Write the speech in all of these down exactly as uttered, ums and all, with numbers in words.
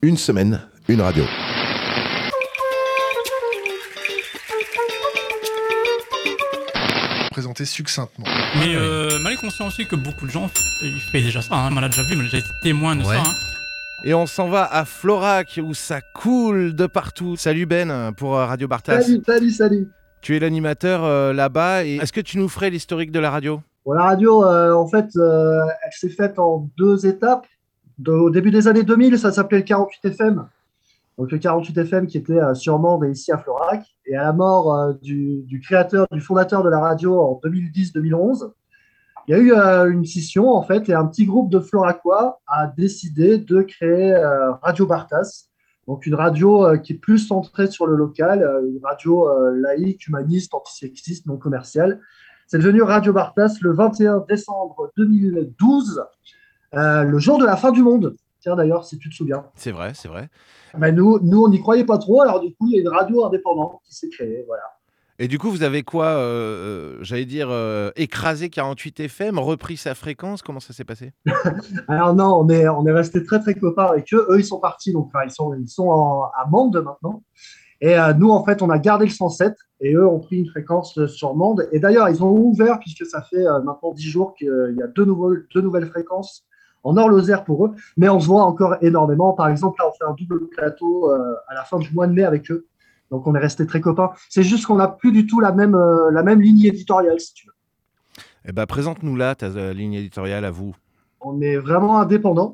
Une semaine, une radio. Présenter succinctement. Mais euh, mal est conscient aussi que beaucoup de gens ils font déjà ça. Hein. On l'a déjà vu, on a déjà été témoin de Ouais. ça. Hein. Et on s'en va à Florac où ça coule de partout. Salut Ben pour euh, Radio Bartas. Salut, salut, salut. Tu es l'animateur euh, là-bas et est-ce que tu nous ferais l'historique de la radio ? Bon, la radio, euh, en fait, euh, elle s'est faite en deux étapes. De- au début des années deux mille, ça s'appelait le quarante-huit F M. Donc le quarante-huit F M qui était euh, sur Mende et ici à Florac. Et à la mort euh, du, du créateur, du fondateur de la radio en deux mille dix deux mille onze, il y a eu euh, une scission en fait et un petit groupe de Floracois a décidé de créer euh, Radio Bartas. Donc une radio euh, qui est plus centrée sur le local, euh, une radio euh, laïque, humaniste, antisexiste, non commerciale. C'est devenu Radio Bartas le vingt et un décembre deux mille douze, euh, le jour de la fin du monde. Tiens d'ailleurs, si tu te souviens. C'est vrai, c'est vrai. Ben, nous, nous, on n'y croyait pas trop, alors du coup, il y a une radio indépendante qui s'est créée. Voilà. Et du coup, vous avez quoi euh, euh, J'allais dire euh, écrasé quarante-huit F M, repris sa fréquence. Comment ça s'est passé ? Alors non, on est, on est resté très très copains avec eux. Eux, ils sont partis, donc enfin, ils sont, ils sont en, à Mende maintenant. Et euh, nous, en fait, on a gardé le cent sept et eux ont pris une fréquence euh, sur Mende. Et d'ailleurs, ils ont ouvert, puisque ça fait euh, maintenant dix jours qu'il y a deux, nouveaux, deux nouvelles fréquences en Or-Lozère pour eux. Mais on se voit encore énormément. Par exemple, là, on fait un double plateau euh, à la fin du mois de mai avec eux. Donc, on est resté très copains. C'est juste qu'on n'a plus du tout la même, euh, la même ligne éditoriale, si tu veux. Eh ben, présente-nous-la, ta euh, ligne éditoriale à vous. On est vraiment indépendant.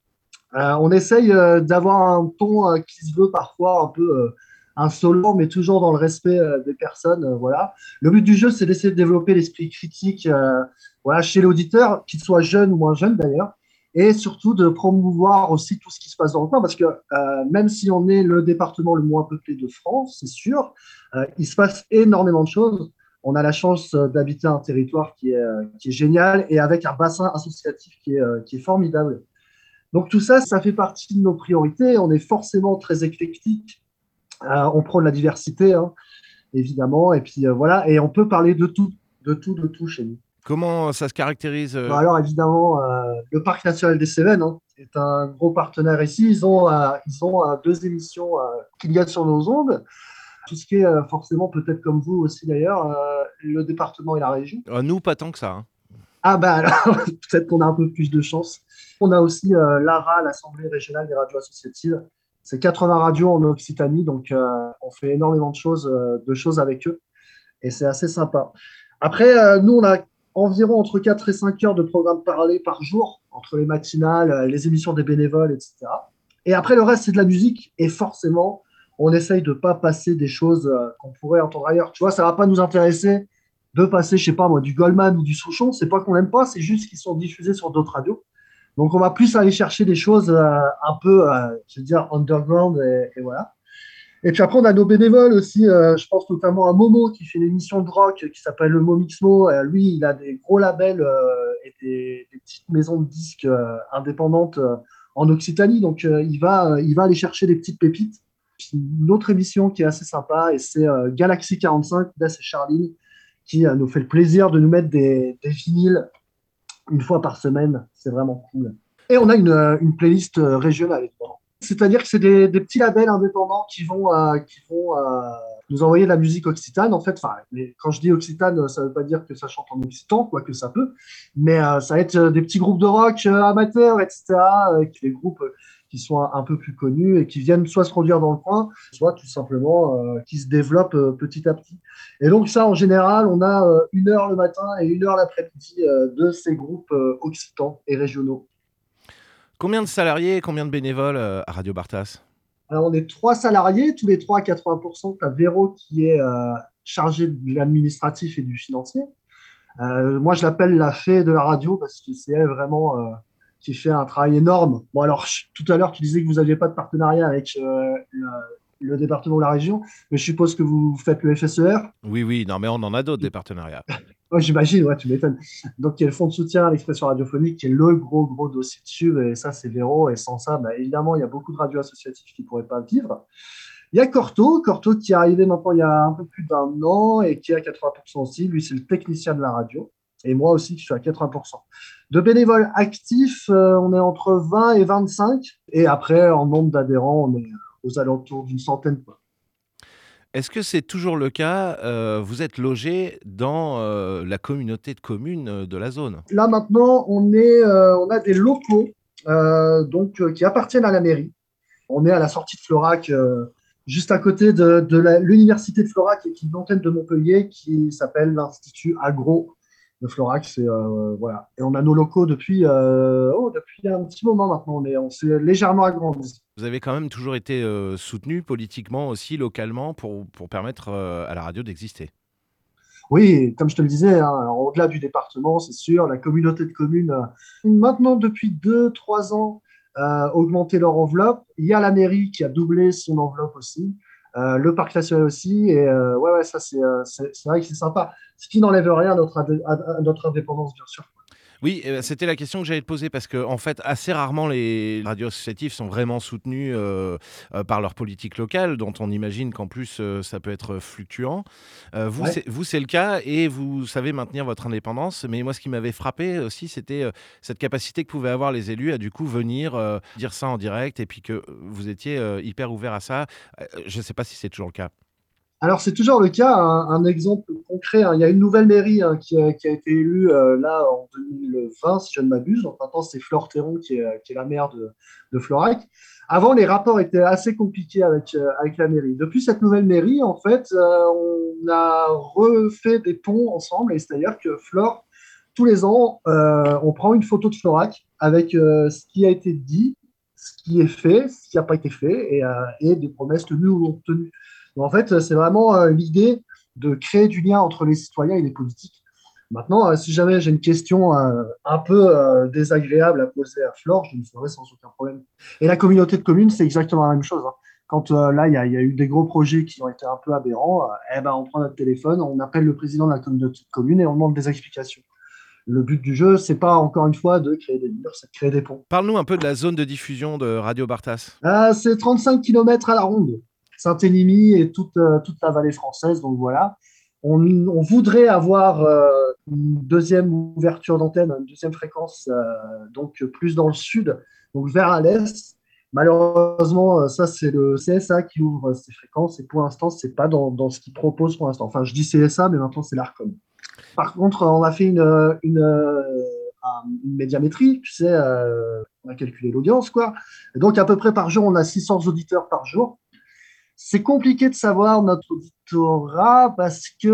Euh, on essaye euh, d'avoir un ton euh, qui se veut parfois un peu euh, insolent, mais toujours dans le respect euh, des personnes. euh, voilà. Le but du jeu, c'est d'essayer de développer l'esprit critique euh, voilà, chez l'auditeur, qu'il soit jeune ou moins jeune d'ailleurs, et surtout de promouvoir aussi tout ce qui se passe dans le coin, parce que euh, même si on est le département le moins peuplé de France, c'est sûr, euh, il se passe énormément de choses. On a la chance euh, d'habiter un territoire qui est, euh, qui est génial et avec un bassin associatif qui est, euh, qui est formidable. Donc tout ça, ça fait partie de nos priorités. On est forcément très éclectique. Euh, on prône la diversité, hein, évidemment. Et puis euh, voilà, et on peut parler de tout, de tout, de tout chez nous. Comment ça se caractérise euh... Bon, alors évidemment, euh, le Parc national des Cévennes hein, est un gros partenaire ici. Ils ont, euh, ils ont euh, deux émissions euh, qu'il y a sur nos ondes. Tout ce qui est euh, forcément, peut-être comme vous aussi d'ailleurs, euh, le département et la région. Euh, Nous, pas tant que ça. Hein. Ah bah alors, peut-être qu'on a un peu plus de chance. On a aussi euh, l'A R A, l'Assemblée régionale des radios associatives. C'est quatre-vingts radios en Occitanie, donc euh, on fait énormément de choses, euh, de choses avec eux. Et c'est assez sympa. Après, euh, nous, on a environ entre quatre et cinq heures de programmes parlés par jour, entre les matinales, euh, les émissions des bénévoles, et cetera. Et après, le reste, c'est de la musique. Et forcément, on essaye de ne pas passer des choses euh, qu'on pourrait entendre ailleurs. Tu vois, ça ne va pas nous intéresser de passer, je sais pas moi, du Goldman ou du Souchon. C'est pas qu'on n'aime pas, c'est juste qu'ils sont diffusés sur d'autres radios. Donc, on va plus aller chercher des choses euh, un peu, euh, je veux dire, underground et, et voilà. Et puis après, on a nos bénévoles aussi. Euh, je pense notamment à Momo qui fait une émission de rock qui s'appelle le Momixmo. Euh, lui, il a des gros labels euh, et des, des petites maisons de disques euh, indépendantes euh, en Occitanie. Donc, euh, il, va, euh, il va aller chercher des petites pépites. Puis une autre émission qui est assez sympa, et c'est euh, Galaxy quarante-cinq. Là, c'est Charline qui euh, nous fait le plaisir de nous mettre des, des vinyles une fois par semaine. C'est vraiment cool. Et on a une, euh, une playlist euh, régionale, évidemment. C'est-à-dire que c'est des, des petits labels indépendants qui vont, euh, qui vont euh, nous envoyer de la musique occitane. En fait, quand je dis occitane, ça ne veut pas dire que ça chante en occitan, quoique ça peut, mais euh, ça va être euh, des petits groupes de rock euh, amateurs, et cetera, euh, des groupes qui sont un, un peu plus connus et qui viennent soit se produire dans le coin, soit tout simplement euh, qui se développent euh, petit à petit. Et donc ça, en général, on a euh, une heure le matin et une heure l'après-midi euh, de ces groupes euh, occitans et régionaux. Combien de salariés et combien de bénévoles euh, à Radio Bartas ? Alors, on est trois salariés, tous les trois à quatre-vingts pour cent. Tu as Véro qui est euh, chargé de l'administratif et du financier. Euh, moi, je l'appelle la fée de la radio parce que c'est elle vraiment euh, qui fait un travail énorme. Bon, alors, je, tout à l'heure, tu disais que vous n'aviez pas de partenariat avec euh, le, le département ou la région, mais je suppose que vous faites le F S E R. Oui, oui, non, mais on en a d'autres des partenariats. Ouais, j'imagine, ouais, tu m'étonnes. Donc, il y a le fonds de soutien à l'expression radiophonique qui est le gros, gros dossier dessus. Et ça, c'est Véro. Et sans ça, bah, évidemment, il y a beaucoup de radios associatives qui ne pourraient pas vivre. Il y a Corto, Corto qui est arrivé maintenant il y a un peu plus d'un an et qui est à quatre-vingts pour cent aussi. Lui, c'est le technicien de la radio. Et moi aussi, je suis à quatre-vingts pour cent. De bénévoles actifs, euh, on est entre vingt et vingt-cinq. Et après, en nombre d'adhérents, on est aux alentours d'une centaine, quoi. Est-ce que c'est toujours le cas? Heu, vous êtes logé dans, heu, la communauté de communes, heu, de la zone? Là, maintenant, on, est, euh, on a des locaux euh, donc, euh, qui appartiennent à la mairie. On est à la sortie de Florac, euh, juste à côté de, de la- l'université de Florac, qui est une antenne de Montpellier qui s'appelle l'Institut Agro de Florac. C'est, euh, voilà. Et on a nos locaux depuis, euh, oh, depuis un petit moment maintenant. On est, on s'est légèrement agrandi. Vous avez quand même toujours été, heu, soutenu politiquement aussi, localement, pour pour permettre, heu, à la radio d'exister? Oui, comme je te le disais, hein, alors, au-delà du département, c'est sûr, la communauté de communes, euh, maintenant depuis deux, trois ans, euh, augmenté leur enveloppe. Il y a la mairie qui a doublé son enveloppe aussi, euh, le parc national aussi. Et euh, ouais, ouais, ça, c'est euh, c'est- c'est vrai que c'est sympa. Ce qui n'enlève rien à notre, ad- à- à notre indépendance, bien sûr. Oui, heu, c'était la question que j'allais te poser parce que en fait, assez rarement les radios associatives sont vraiment soutenues, heu heu, par leur politique locale, dont on imagine qu'en plus, heu, ça peut être fluctuant. Heu, vous, Ouais. c'est vous, c'est le cas et vous savez maintenir votre indépendance. Mais moi, ce qui m'avait frappé aussi, c'était, heu, cette capacité que pouvaient avoir les élus à du coup venir, heu, dire ça en direct et puis que, vous étiez, heu, hyper ouvert à ça. Heu, je ne sais pas si c'est toujours le cas? Alors, c'est toujours le cas. Un, un exemple concret, hein, il y a une nouvelle mairie, hein, qui, a, qui a été élue euh, là en deux mille vingt, si je ne m'abuse. Donc, maintenant, c'est Flore Théron qui est, qui est la maire de, de Florac. Avant, les rapports étaient assez compliqués avec, euh, avec la mairie. Depuis cette nouvelle mairie, en fait, euh, on a refait des ponts ensemble. Et c'est-à-dire que Flore, tous les ans, euh, on prend une photo de Florac avec euh, ce qui a été dit, ce qui est fait, ce qui n'a pas été fait, et, euh, et des promesses tenues ou non tenues. Donc, en fait, c'est vraiment euh, l'idée de créer du lien entre les citoyens et les politiques. Maintenant, euh, si jamais j'ai une question euh, un peu euh, désagréable à poser à Flore, je le ferai sans aucun problème. Et la communauté de communes, c'est exactement la même chose, hein. Quand euh, là, il y, y, a eu des gros projets qui ont été un peu aberrants, euh, eh ben, on prend notre téléphone, on appelle le président de la communauté de communes et on demande des explications. Le but du jeu, c'est pas encore une fois de créer des murs, c'est de créer des ponts. Parle-nous un peu de la zone de diffusion de Radio Bartas. Euh, c'est trente-cinq kilomètres à la ronde. Saint-Élimie et toute, euh, toute la vallée française. Donc voilà. On, on voudrait avoir euh, une deuxième ouverture d'antenne, une deuxième fréquence, euh, donc plus dans le sud, donc vers l'est. Malheureusement, euh, ça, c'est le C S A qui ouvre ces fréquences et pour l'instant, c'est pas dans, dans ce qu'ils proposent pour l'instant. Enfin, je dis C S A, mais maintenant, c'est l'Arcom. Par contre, on a fait une, une, euh, une médiamétrie, tu sais, euh, on a calculé l'audience, quoi. Et donc, à peu près par jour, on a six cents auditeurs par jour. C'est compliqué de savoir notre auditorat parce que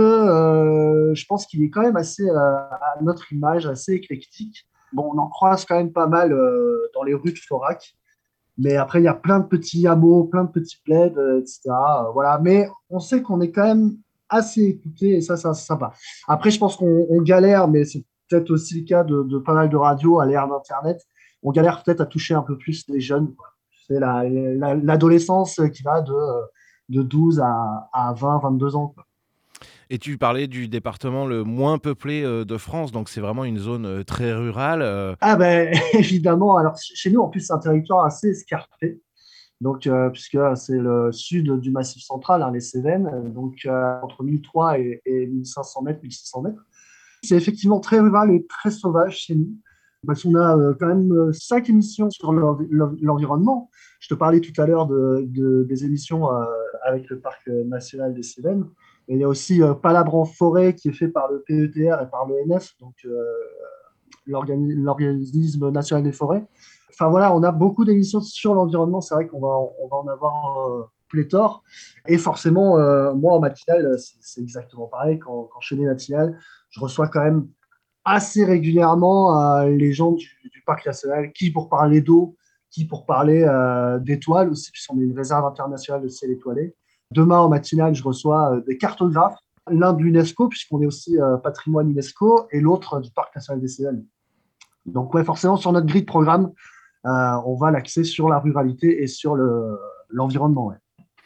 euh, je pense qu'il est quand même assez, euh, à notre image, assez éclectique. Bon, on en croise quand même pas mal euh, dans les rues de Florac, mais après, il y a plein de petits hameaux, plein de petits plaids, euh, et cetera. Euh, voilà. Mais on sait qu'on est quand même assez écouté et ça, ça c'est sympa. Après, je pense qu'on on galère, mais c'est peut-être aussi le cas de, de pas mal de radios à l'ère d'Internet. On galère peut-être à toucher un peu plus les jeunes, quoi. C'est la, la, l'adolescence qui va de, de douze à, à vingt, vingt-deux ans, quoi. Et tu parlais du département le moins peuplé, heu, de France, donc c'est vraiment une zone, heu, très rurale, heu Ah ben évidemment, alors chez nous en plus c'est un territoire assez escarpé. Donc, euh, puisque c'est le sud du Massif central, hein, les Cévennes, donc euh, entre mille trois et, et mille cinq cents mètres, mille six cents mètres. C'est effectivement très rural et très sauvage chez nous, parce qu'on a euh, quand même euh, cinq émissions sur l'env- l'env- l'environnement. Je te parlais tout à l'heure de, de- des émissions euh, avec le parc national des Cévennes. Et il y a aussi euh, Palabre en forêt qui est fait par le P E T R et par l'O N F, donc euh, l'organi- l'organisme national des forêts. Enfin voilà, on a beaucoup d'émissions sur l'environnement. C'est vrai qu'on va, on va en avoir euh, pléthore. Et forcément, euh, moi en matinale, c'est, c'est exactement pareil. Quand, quand je fais des matinales, je reçois quand même assez régulièrement euh, les gens du, du parc national, qui pour parler d'eau, qui pour parler euh, d'étoiles aussi, puisqu'on est une réserve internationale de ciel étoilé. Demain en matinale, je reçois euh, des cartographes, l'un de l'UNESCO, puisqu'on est aussi euh, patrimoine UNESCO, et l'autre du parc national des Cévennes. Donc ouais, forcément, sur notre grille de programme, euh, on va l'axer sur la ruralité et sur le, l'environnement. Ouais.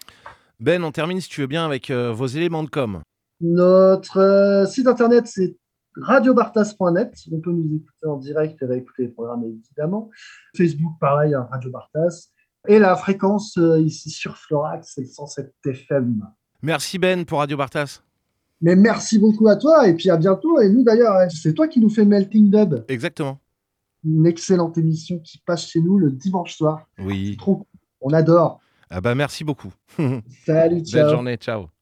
Ben, on termine si tu veux bien avec, heu, vos éléments de com. Notre euh, site internet, c'est radiobartas point net. On peut nous écouter en direct et réécouter les programmes, évidemment. Facebook, pareil, hein, Radio Bartas. Et la fréquence euh, ici sur Florax, c'est le cent sept F M. Merci Ben pour Radio Bartas. Mais merci beaucoup à toi et puis à bientôt. Et nous, d'ailleurs, c'est toi qui nous fais Melting Dub. Exactement. une excellente émission qui passe chez nous le dimanche soir. C'est Oui. trop cool. On adore. Ah bah merci beaucoup. Salut, Belle ciao. journée, ciao.